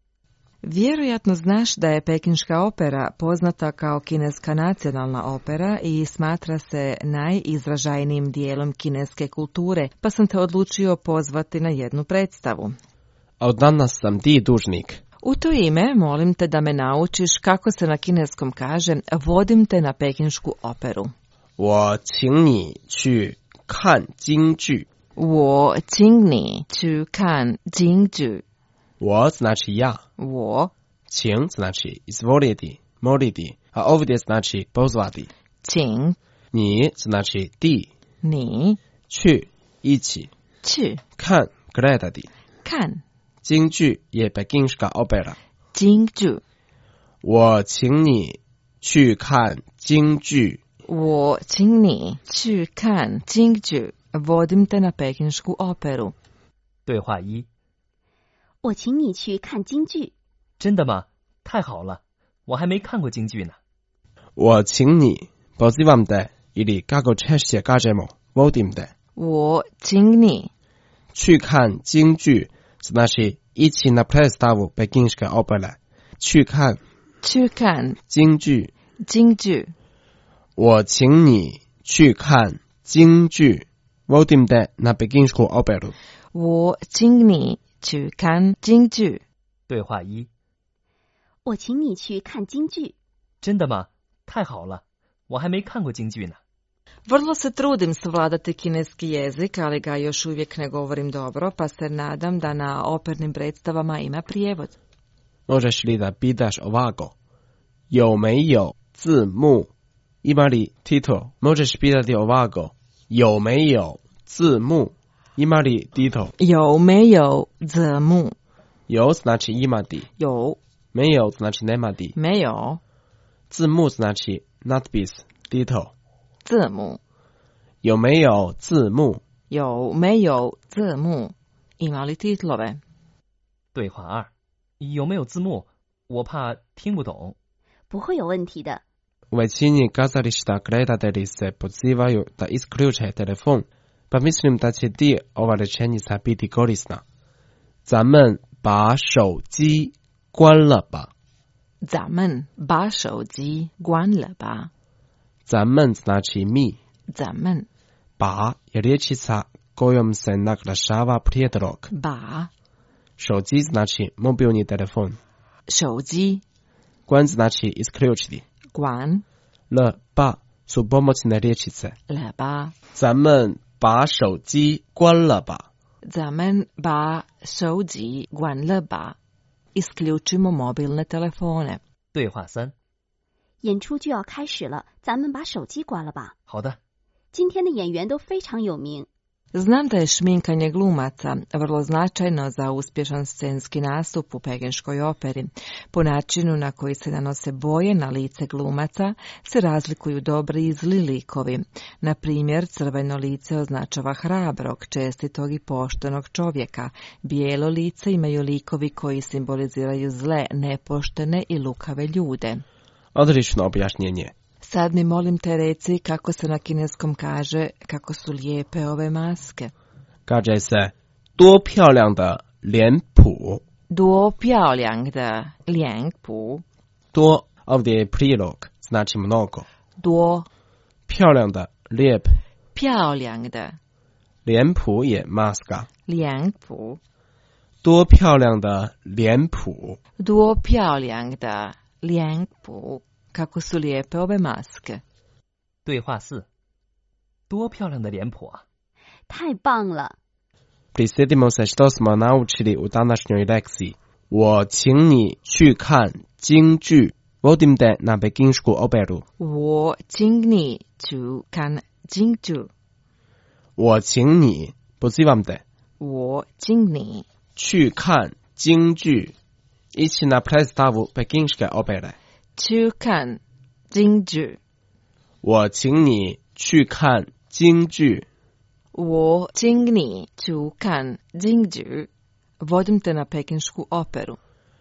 Vjerojatno znaš da je pekinška opera poznata kao kineska nacionalna opera i smatra se najizražajnijim dijelom kineske kulture, pa sam te odlučio pozvati na jednu predstavu. A od danas sam ti dužnik. U to ime molim te da me naučiš kako se na kineskom kaže vodim te na pekinšku operu. 我请你去看京剧。 我请你去看京剧。 我 znači ja. 我请 znači izvoliti, moliti, a ovdje znači pozvati. 请你 znači ti. 你去 ići. 去看 gledati. 看京剧 je pekinška opera. 京剧。 我请你去看京剧。 我请你去看京剧。Vodim te na pekinšku operu. 对话一。 我请你去看京剧。 真的吗？太好了，我还没看过京剧呢。 我请你 pozivam te ili kako češće kažemo vodim te. 我请你去看京剧 znači ići na predstavu pekinške opere. 去看去看京剧。 京剧。 我请你去看京剧。Vodim te na pekinšku operu. 我请你去看京剧。 对话一。 我请你去看京剧。 真的吗？太好了，我还没看过京剧呢。 Vrlo se trudim savladati kineski jezik, ali ga još uvijek ne govorim dobro, pa se nadam da na opernim predstavama ima prijevod. Možeš li da pitaš ovako? 有没有字幕? Ima li titul? Možeš pitati ovako? 有没有字幕? Ima li titul? 有没有字幕? 有 znači imati. 有没有 znači nemati. 没有字幕 znači natpis, titul. 字幕有没有字幕？ 有没有字幕？ Ima li titlove? 对话二。有没有字幕？我怕听不懂。 不会有问题的。 U većini kazališta gledatelji se pozivaju da isključe telefon, pa mislim da će ti ova rečenica biti korisna. 咱们把手机关了吧。 咱们把手机关了吧。 咱们 znači mi. 咱们 ba je riječica kojom se naglašava prijedlog. ba 手机 znači mobilni telefon. 手机关 znači isključiti. 关了 ba su pomoćne riječice. 了吧。 咱们把手机关了吧。 咱们把手机关了吧。Isključimo mobilne telefone. 对话三。 演出就要开始了，咱们把手机关了吧。 好的。 今天的演员都非常有名。 Znam da je šminkanje glumaca vrlo značajno za uspješan scenski nastup u pekinškoj operi. Po načinu na koji se nanose boje na lice glumaca se razlikuju dobri i zli likovi. Na primjer, crveno lice označava hrabrog, čestitog i poštenog čovjeka. Bijelo lice imaju likovi koji simboliziraju zle, nepoštene i lukave ljude. Odlično objašnjenje. Sad mi molim te reci kako se na kineskom kaže kako su lijepe ove maske. Kaže se 多漂亮的脸谱。 多漂亮的脸谱。 多 ovdje je prilog, znači mnogo. 多漂亮的 lijep. 漂亮的脸谱 je maska. 脸谱。 多漂亮的脸谱。 多漂亮的脸谱。 Kako su lijepe ove maske. 对话四。多漂亮的脸谱啊！ 太棒了！ Prisjetimo se što smo naučili u današnjoj lekciji. 我请你去看京剧。Vodim te na pekinsku operu. 我请你去看京剧。 我请你 pozivam te. 我请你去看京剧。Ići na predstavu pekinške opere. 去看京剧。 我请你去看京剧。 我请你去看京剧。Vodim te na pekinšku operu.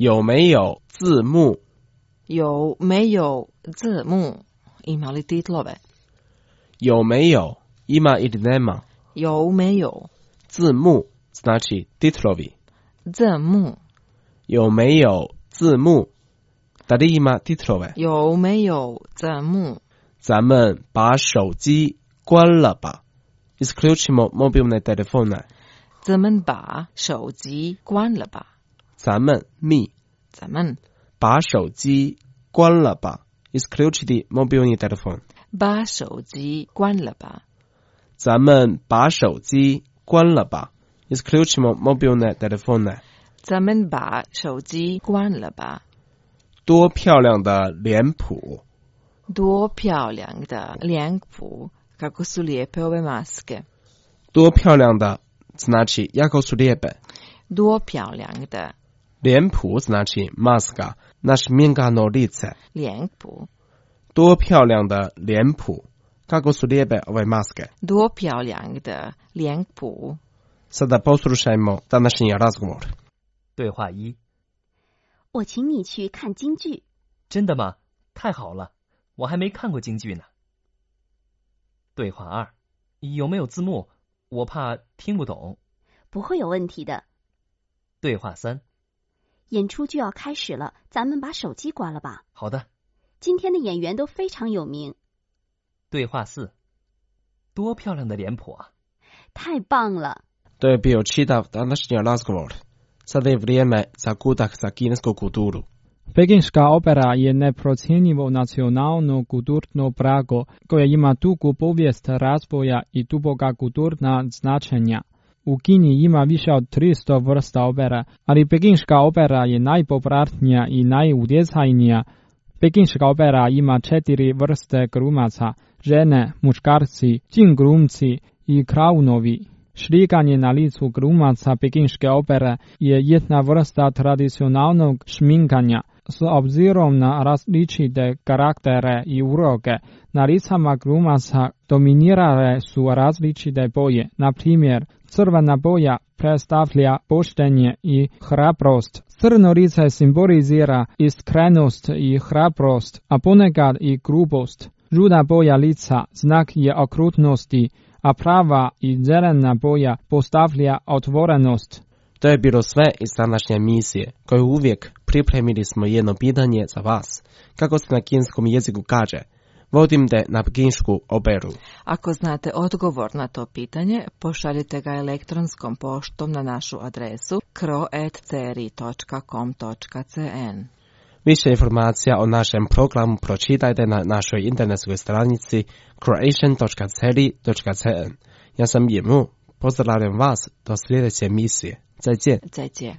有没有字幕？ 有没有字幕？ Ima li titlove? 有没有 ima ili nema? 有没有字幕 znači titlovi. 字幕有没有字幕 da li ima titlove? 有没有字幕？ 咱们把手机关了吧。Isključimo mobilne telefone. 咱们把手机关了吧。 咱们 mi. 咱们把手机关了吧。Isključiti mobilni telefon. 把手机关了吧。 咱们把手机关了吧。Isključimo mobilne telefone. 咱们把手机关了吧。 多漂亮的脸谱！ 多漂亮的脸谱！ Kako su lijepe ove maske. 多漂亮的 znači jako su lijepe. 多漂亮的脸谱 znači maska, naš minkano lice. 脸谱。 多漂亮的脸谱 Kako su lijepe ove maske. 多漂亮的脸谱。 Sada poslušajmo današnji razgovor. 对话一： 我请你去看京剧。 真的吗？太好了，我还没看过京剧呢。对话二：有没有字幕？我怕听不懂。 不会有问题的。 对话三： 演出就要开始了，咱们把手机关了吧。 好的。 今天的演员都非常有名。 对话四：多漂亮的脸谱啊！ 太棒了。 To je bio čitav današnji razgovor. Sada je vrijeme za kutak za kinesku kulturu. Pekinška opera je neprocjenjivo nacionalno kulturno blago koje ima dugu povijest razvoja i duboka kulturna značenja. U Kini ima više od tristo vrsta opera, ali pekinška opera je najpopularnija i najutjecajnija. Pekinška opera ima četiri vrste glumaca, žene, muškarci, jin glumci i klaunovi. Šlikanje na licu glumaca pekinške opere je jedna vrsta tradicionalnog šminkanja. S obzirom na različite karaktere i uloge, na licama glumaca dominirale su različite boje. Na primjer, crvena boja predstavlja poštenje i hrabrost. Crno lice simbolizira iskrenost i hrabrost, a ponekad i grubost. Žuta boja lica znak je okrutnosti, a prava i zelena boja postavlja otvorenost. To je bilo sve iz današnje emisije, koju uvijek pripremili smo jedno pitanje za vas. Kako se na kineskom jeziku kaže? Vodim te na pekinsku operu. Ako znate odgovor na to pitanje, pošaljite ga elektronskom poštom na našu adresu kro at c r i dot com dot c n. Više informacija o našem programu pročitajte na našoj internetskoj stranici croatian dot c r i dot c n. Ja sam Jimu, pozdravljam vas do sljedeće emisije. 再见。 再见。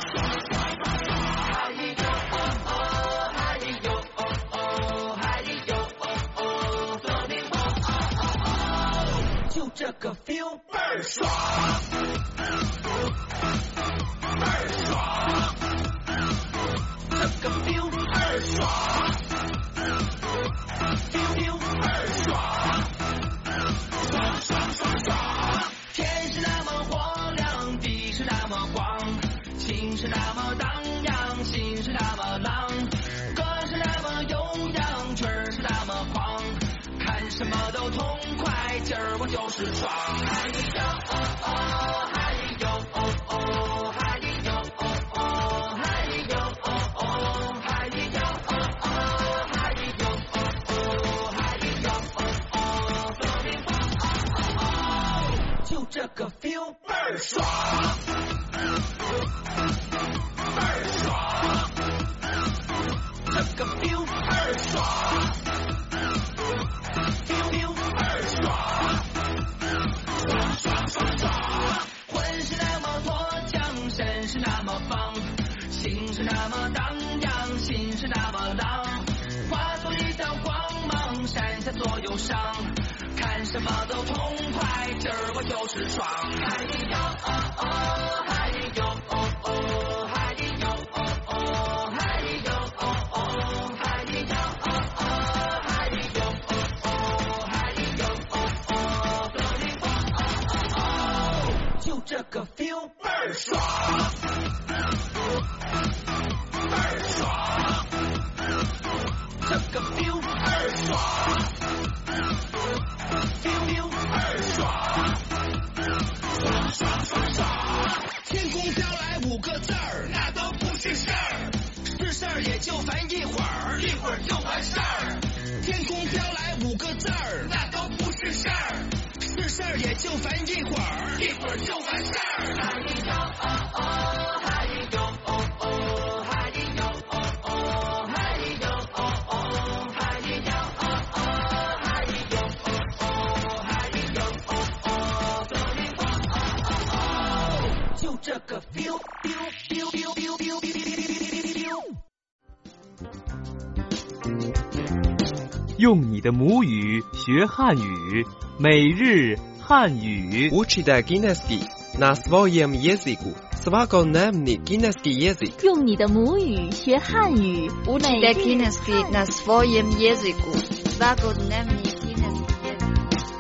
就这个 feel 倍儿爽，倍儿爽，这个 feel 倍儿爽 ，feel feel 倍儿爽，爽爽爽爽，天是那么火亮，地是那么广，情是那么荡漾，心是那么浪，歌是那么悠扬，曲儿是那么狂，看什么都痛快，今儿我就是爽。嗨哟哦哦，嗨哟哦哦，嗨哟哦哦，嗨哟哦哦，嗨哟哦哦，嗨哟哦哦，嗨哟哦哦，说明白哦哦，就这个 feel 倍儿爽，倍儿爽，这个 feel 倍儿爽 ，feel feel 倍儿爽。爽爽爽，魂是那么脱缰，身是那么放，心是那么荡漾，心是那么浪，化作一道光芒，闪下左右上，看什么都痛快，今儿我就是爽。嗨哟哦哦，嗨哟哦哦，嗨哟哦哦，嗨哟哦哦，嗨哟哦哦，嗨哟哦哦，嗨哟哦哦，说明白哦哦，就这个 feel 倍儿爽。 倍儿爽，这个 feel 倍儿爽 ，feel feel 倍儿爽，爽爽爽爽。天空飘来五个字儿，那都不是事儿，是事儿也就烦一会儿，一会儿就完事儿。天空飘来五个字儿，那都不是事儿，是事儿也就烦一会儿，一会儿就完事儿。嗨哟哦哦，嗨哟哦哦，嗨哟哦哦，嗨哟哦哦，嗨哟哦哦，嗨哟哦哦，嗨哟哦哦，走你哦哦哦，就这个 feel feel feel feel feel feel feel。 用你的母语学汉语，每日汉语。 Учите кінеський на своєму язику. Svakodневний кінеський язик. 用你的母语学汉语， Учите кінеський на своєму язику. Svakodневний кінеський язик.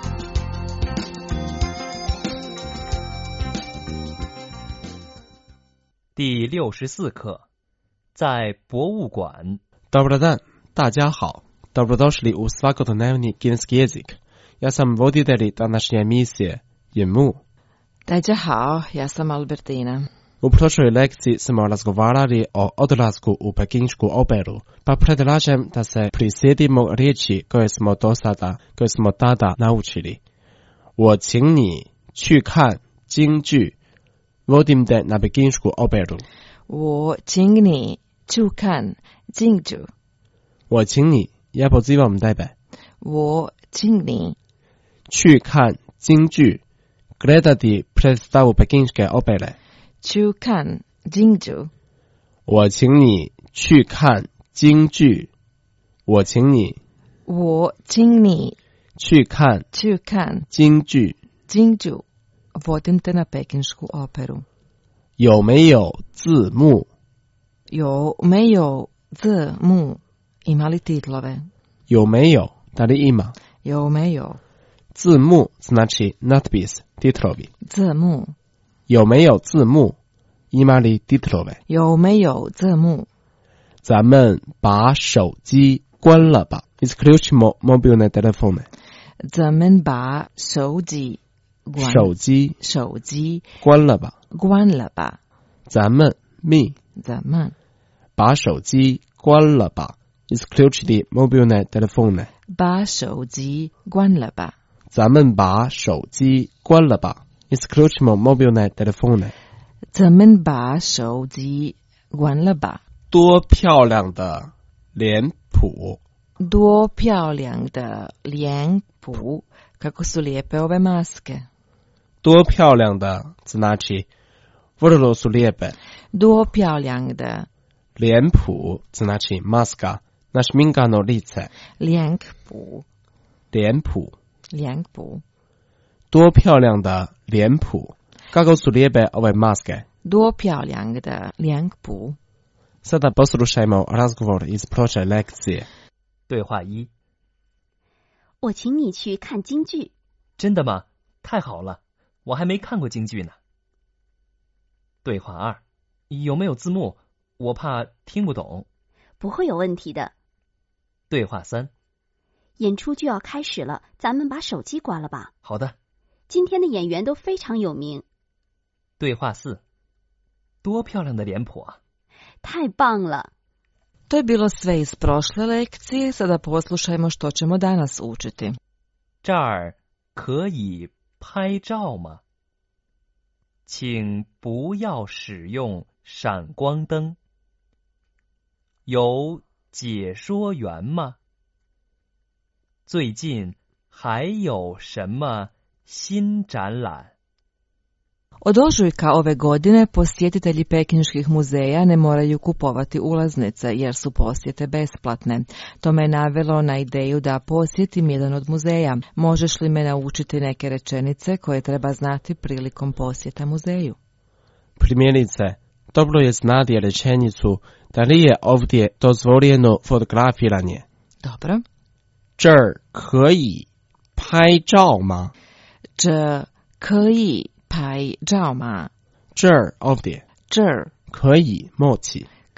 第六十四课，在博物馆。 Добрий день, 大家好. Добродошли у svakodневний кінеський язик. Я сам водитель današnje emisije Jemu. 大家好, ja sam Albertina. U prošloj lekciji smo razgovarali o odlasku u pekinšku operu, pa predlažem da se prisjetimo riječi koje smo do sada, koje smo tada naučili. 我请你去看京剧 Vodim te na pekinsku operu. 我请你去看京剧. 我请你 ja pozivam tebe. 我请你去看京剧 gledati predstavu pekinske opere. 去看京剧. 我请你去看京剧. 我请你我请你去看去看京剧. 京剧. Vodim te na pekinsku operu. 有没有字幕？ 有没有字幕？ Ima li titlove? 有没有 da li ima? 有没有字幕 znači natpis, titlovi. 字幕有没有字幕 ima li titlove? 有没有字幕咱们把手机关了吧 Isključimo mobilne telefone. 咱们把手机关手机手机关了吧关了吧咱们 mi 咱们把手机关了吧Isključiti mobilne telefone. 把手机关了吧咱们把手机关了吧 Isključimo mobilne telefone. 咱们把手机关了吧多漂亮的脸谱多漂亮的脸谱 Kako su lijepe ove maske. 多漂亮的 znači vrlo su lijepe. 多漂亮的脸谱 znači maska, našminkano lice. 脸谱脸谱脸谱多漂亮的脸谱 Kako su lijepe ove maske. 多漂亮的脸谱 Sada poslušajmo razgovor iz prošle lekcije. 对话一。 我请你去看京剧。 真的吗？太好了，我还没看过京剧呢。对话二，有没有字幕？我怕听不懂。 不会有问题的。 对话三， 演出就要开始了，咱们把手机关了吧。 好的。 今天的演员都非常有名。 对话四，多漂亮的脸谱啊！ 太棒了。 To je bilo sve iz prošle lekcije, sada poslušajmo što ćemo danas učiti. 这儿可以拍照吗？请不要使用闪光灯。有解说员吗？最近还有什么新展览？ Od ožujka ove godine posjetitelji pekinških muzeja ne moraju kupovati ulaznice jer su posjete besplatne. To me navelo na ideju da posjetim jedan od muzeja. Možeš li me naučiti neke rečenice koje treba znati prilikom posjeta muzeju? Primjerice, dobro je znati rečenicu da li je ovdje dozvoljeno fotografiranje. Dobro. 这儿可以拍照吗？ 这可以拍照吗？ 这儿 ovdje 这儿可以 moći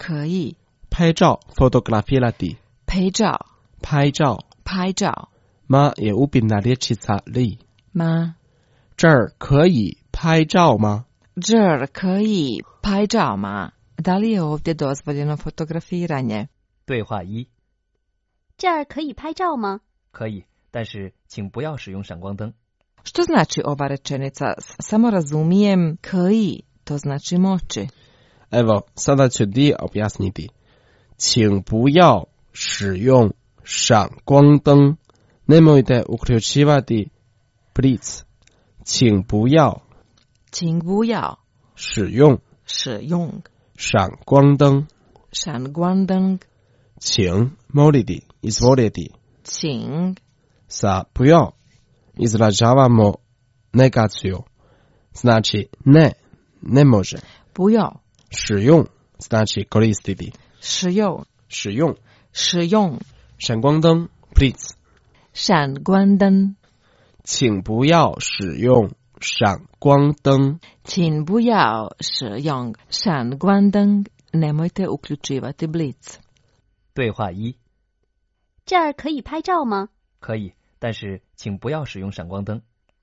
可以拍照 fotografirati 拍照拍照拍照 ma je upitna rječica li ma 这儿可以拍照吗？ 这儿可以拍照吗？ Da li je ovdje dozvoljeno fotografiranje? 对话一： 这儿可以拍照吗？ 可以，但是请不要使用闪光灯。 Što znači ova rečenica? Samo razumijem koji, to znači moći. Evo, sada ću Di objasniti. 请不要使用闪光灯 Nemojte uključivati blic. 请不要请不要使用使用闪光灯闪光灯请 moliti, izvoliti 请 sa 不要 izražavamo negaciju. Znači ne, ne može. 不要使用 znači koristiti. 使用使用使用闪光灯 please. 闪光灯请不要使用闪光灯请不要使用闪光灯 Nemojte uključivati blic. 对话一： 这儿可以拍照吗？ 可以，但是请不要使用闪光灯。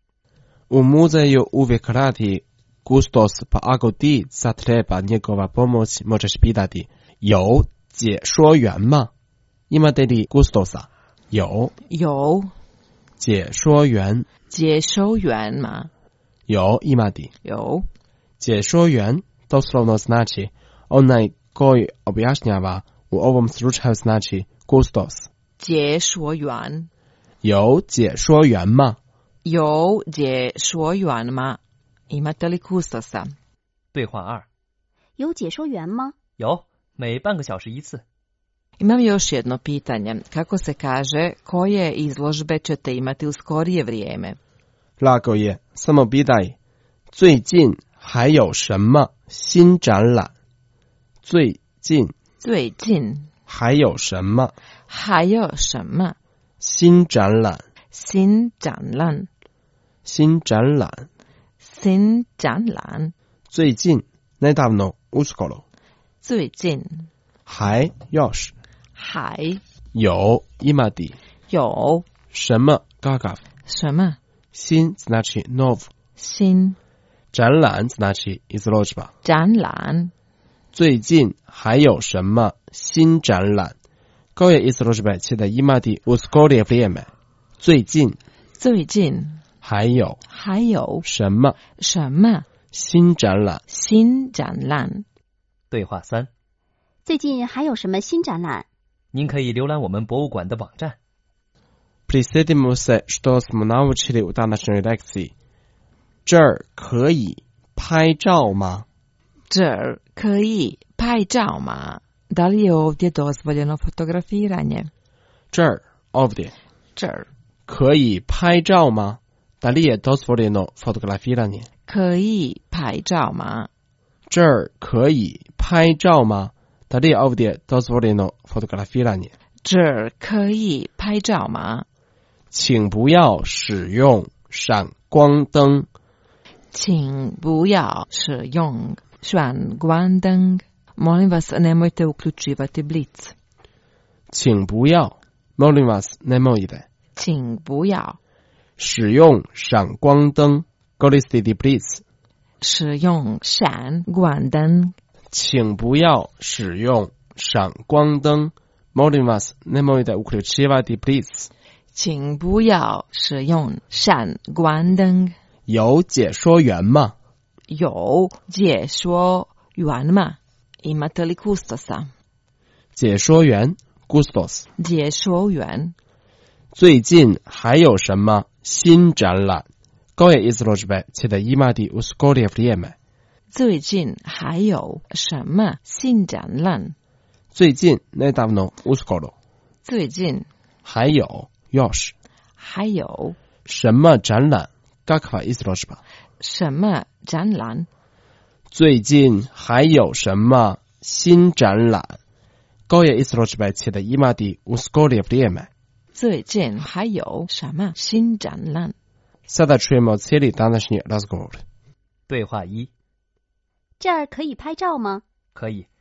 U muzeju uvijek radi kustos, pa ako ti zatreba njegova pomoć, možeš pitati 有解说员吗？ Imate li kustosa? 有有解说员解说员吗？ 有 imati 有解说员 doslovno znači onaj koji objašnjava, u ovom slučaju znači kustos. 解说员有解说员吗？ 有解说员吗？ Imate li kustosa? 对话二： 有解说员吗？ 有，每半个小时一次。 Imam još jedno pitanje. Kako se kaže koje izložbe ćete imati u skorije vrijeme? Lako je, samo pitaj 最近还有什么新展览？最近最近还有什么还有什么新展览？ 新展览新展览新展览最近 nedavno uskoro 最近还 još 还有 imati 有什么 kakav 什么新 znači nov 新展览 znači izložba 展览最近还有什么新展览 koje izložbe ćete imati u skorije vrijeme 最近最近还有还有什么什么新展览新展览对话三： 最近还有什么新展览？ 您可以浏览我们博物馆的网站。 Prisjetimo se što smo naučili u današnjoj lekciji. 这儿可以拍照吗？ 这儿可以拍照吗？ Da li je ovdje dozvoljeno fotografiranje? 这儿 ovdje 这儿可以拍照吗？ Da li je dozvoljeno fotografiranje? 可以拍照吗？ 这儿可以拍照吗？ Da li je ovdje dozvoljeno fotografiranje? 这儿可以拍照吗？ 请不要使用闪光灯。 请不要使用闪光灯。Molim vas, nemojte uključivati blic. 请不要 molim vas, nemojte 请不要使用闪光灯 koristiti blic 使用闪光灯。 请不要使用闪光灯 molim vas, nemojte uključivati blic 请不要使用闪光灯。 有解说员吗？ 有解说员吗？ Imate li kustosa? 解说员 Gustos 解说员最近还有什么新展览 koje izložbe ćete imati u skorije vrijeme 最近还有什么新展览？ 最近 nedavno uskoro 最近还有 još 还有什么展览 kakva izložba 什么展览？ 最近还有什么新展览 koje izložbe ćete imati u skorije vrijeme 最近还有什么新展览？ Sada čujemo cijeli današnji razgovor. 对话一： 这儿可以拍照吗？ 可以，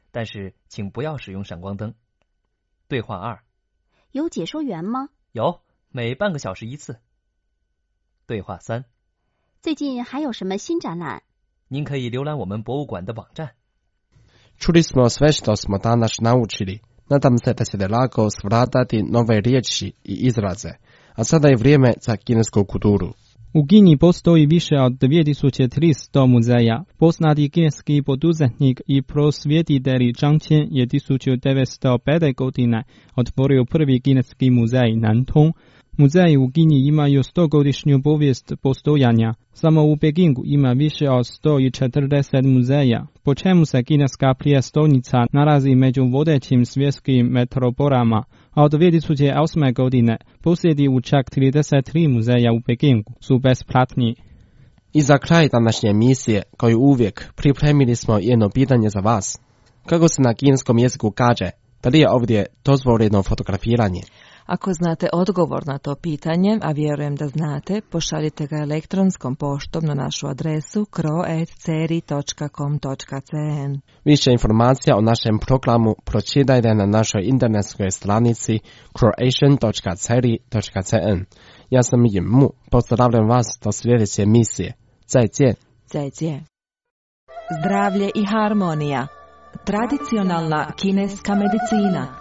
但是请不要使用闪光灯。对话二： 有解说员吗？ 有，每半个小时一次。对话三： 最近还有什么新展览？ 您可以浏览我们博物馆的网站。 Čuli smo sve što smo danas naučili. Nadam se da ćete lako svladati nove riječi i izraze. A sada je vrijeme za kinesku kulturu. U Kini postoji više od dvije tisuće tristo muzeja. Poznati kineski poduzetnik i prosvjetitelj Zhang Qian je tisuću devetsto pete. godine otvorio prvi kineski muzej Nantong. Muzeji u Kini imaju stogodišnju povijest postojanja. Samo u Pekingu ima više od sto četrdeset muzeja, po čemu se kineska prijestolnica nalazi među vodećim svjetskim metropolama, a od dvije tisuće osme. godine posjedi u čak trideset tri muzeja u Pekingu su besplatni. I za kraj današnje emisije, koju uvijek, pripremili smo jedno pitanje za vas. Kako se na kineskom jeziku kaže, da li je ovdje dozvoljeno fotografiranje? Ako znate odgovor na to pitanje, a vjerujem da znate, pošaljite ga elektronskom poštom na našu adresu kro at ceri točka com točka cn. Više informacija o našem programu pročitajte na našoj internetskoj stranici croatian točka ceri točka cn. Ja sam Jim Mu, pozdravljam vas do sljedeće emisije. Zajcijen. Zajcijen. Zdravlje i harmonija. Tradicionalna kineska medicina.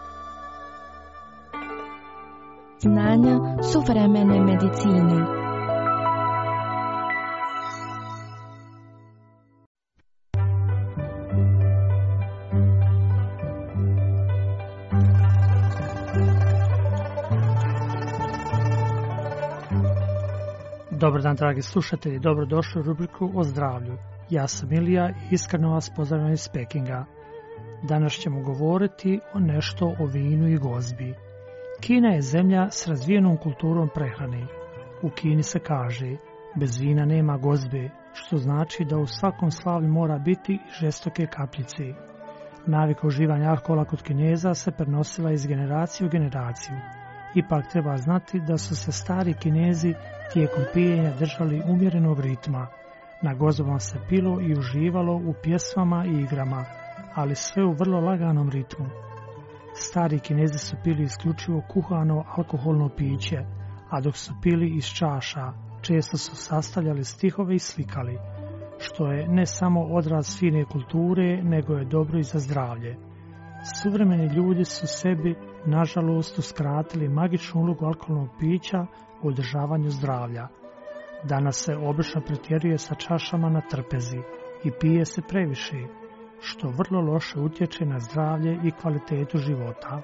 Znanja suvremene medicine. Dobar dan, dragi slušatelji, dobrodošli u rubriku o zdravlju. Ja sam Ilija i iskreno vas pozdravljam iz Pekinga. Danas ćemo govoriti o nešto o vinu i gozbi. Kina je zemlja s razvijenom kulturom prehrane. U Kini se kaže, bez vina nema gozbe, što znači da u svakom slavlju mora biti i žestoke kapljice. Navika uživanja alkohola kod Kineza se prenosila iz generacije u generaciju. Ipak treba znati da su se stari Kinezi tijekom pijenja držali umjerenog ritma. Na gozbama se pilo i uživalo u pjesmama i igrama, ali sve u vrlo laganom ritmu. Stari Kinezi su pili isključivo kuhano alkoholno piće, a dok su pili iz čaša, često su sastavljali stihove i slikali, što je ne samo odraz fine kulture, nego je dobro i za zdravlje. Suvremeni ljudi su sebi, nažalost, uskratili magičnu ulogu alkoholnog pića u održavanju zdravlja. Danas se obično pretjeruje sa čašama na trpezi i pije se previše, što vrlo loše utječe na zdravlje i kvalitetu života.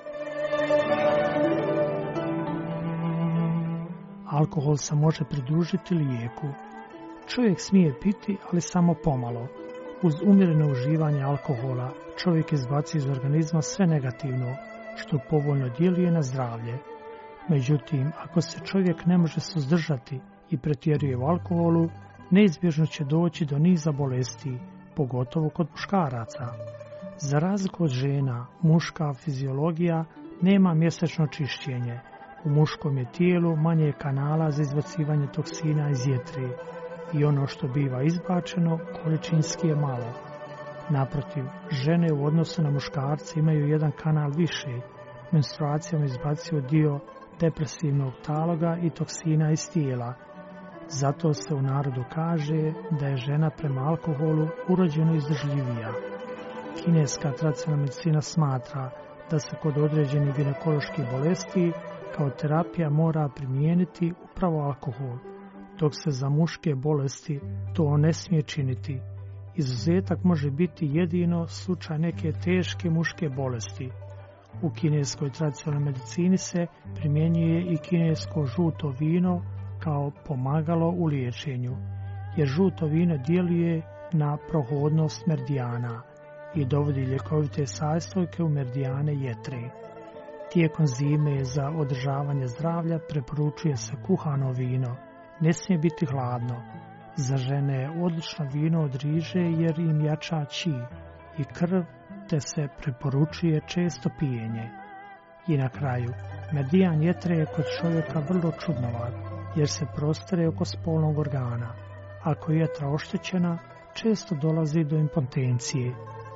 Alkohol se može pridružiti lijeku. Čovjek smije piti, ali samo pomalo. Uz umjereno uživanje alkohola, čovjek izbaci iz organizma sve negativno, što povoljno djeluje na zdravlje. Međutim, ako se čovjek ne može suzdržati i pretjeruje u alkoholu, neizbježno će doći do niza bolesti, pogotovo kod muškaraca. Za razliku od žena, muška fiziologija nema mjesečno čišćenje. U muškom je tijelu manje kanala za izbacivanje toksina iz jetre i ono što biva izbačeno količinski je malo. Naprotiv, žene u odnosu na muškarce imaju jedan kanal više. Menstruacijom izbacuju dio depresivnog taloga i toksina iz tijela. Zato se u narodu kaže da je žena prema alkoholu urođeno izdržljivija. Kineska tradicionalna medicina smatra da se kod određenih ginekoloških bolesti kao terapija mora primijeniti upravo alkohol, dok se za muške bolesti to ne smije činiti. Izuzetak može biti jedino slučaj neke teške muške bolesti. U kineskoj tradicionalnoj medicini se primjenjuje i kinesko žuto vino kao pomagalo u liječenju, jer žuto vino djeluje na prohodnost meridijana i dovodi ljekovite sastojke u meridijane jetre. Tijekom zime za održavanje zdravlja preporučuje se kuhano vino, ne smije biti hladno. Za žene je odlično vino od riže jer im jača či i krv, te se preporučuje često pijenje. I na kraju, meridijan jetre je kod čovjeka vrlo čudnovat, jer se prostire oko spolnog organa. Ako je jetra oštećena, često dolazi do impotencije,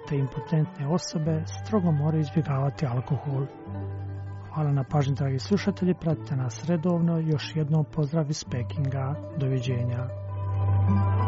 te impotentne osobe strogo moraju izbjegavati alkohol. Hvala na pažnji, dragi slušatelji, pratite nas redovno, još jednom pozdrav iz Pekinga, doviđenja.